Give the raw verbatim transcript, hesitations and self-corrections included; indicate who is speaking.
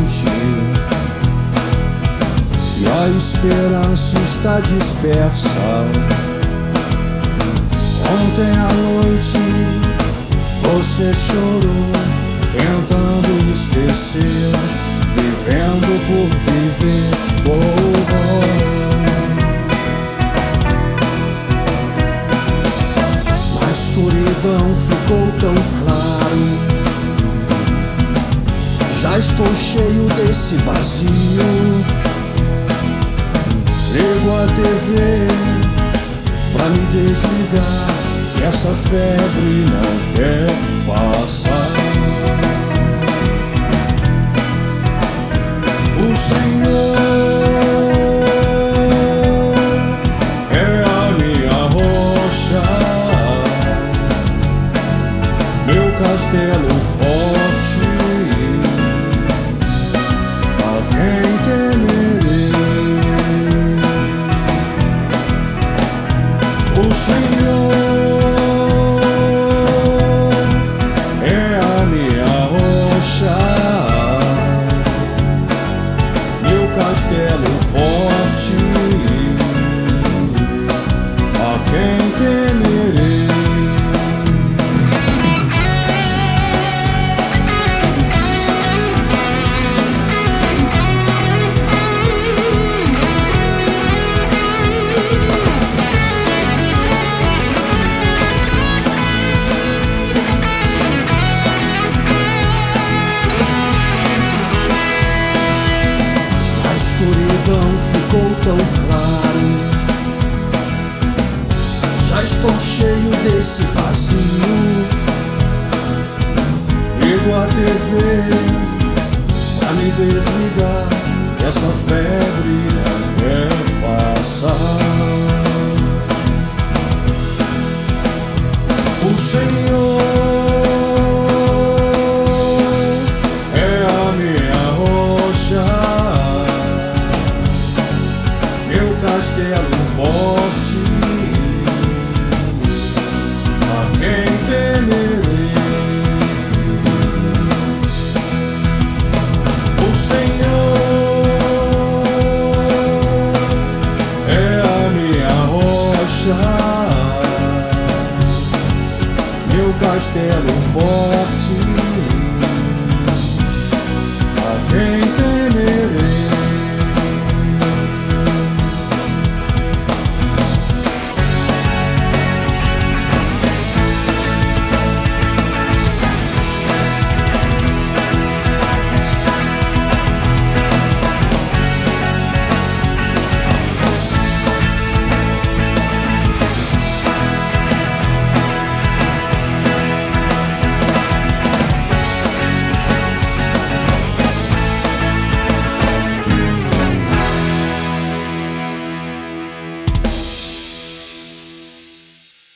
Speaker 1: noite e a esperança está dispersa. Ontem à noite você chorou, tentando esquecer, vivendo por viver. Oh, oh. A escuridão ficou tão claro, já estou cheio desse vazio. Ligo a T V pra me desligar, essa febre não quer passar. O Senhor é a minha rocha, meu castelo forte, a quem temerei. O Senhor é a minha rocha, meu castelo forte, a quem temerei. A escuridão ficou tão claro, já estou cheio desse vazio. Ligo a T V pra me desligar, essa febre não quer passar. O Senhor é a minha rocha, meu castelo forte, a quem temerei. O Senhor é a minha rocha, meu castelo forte,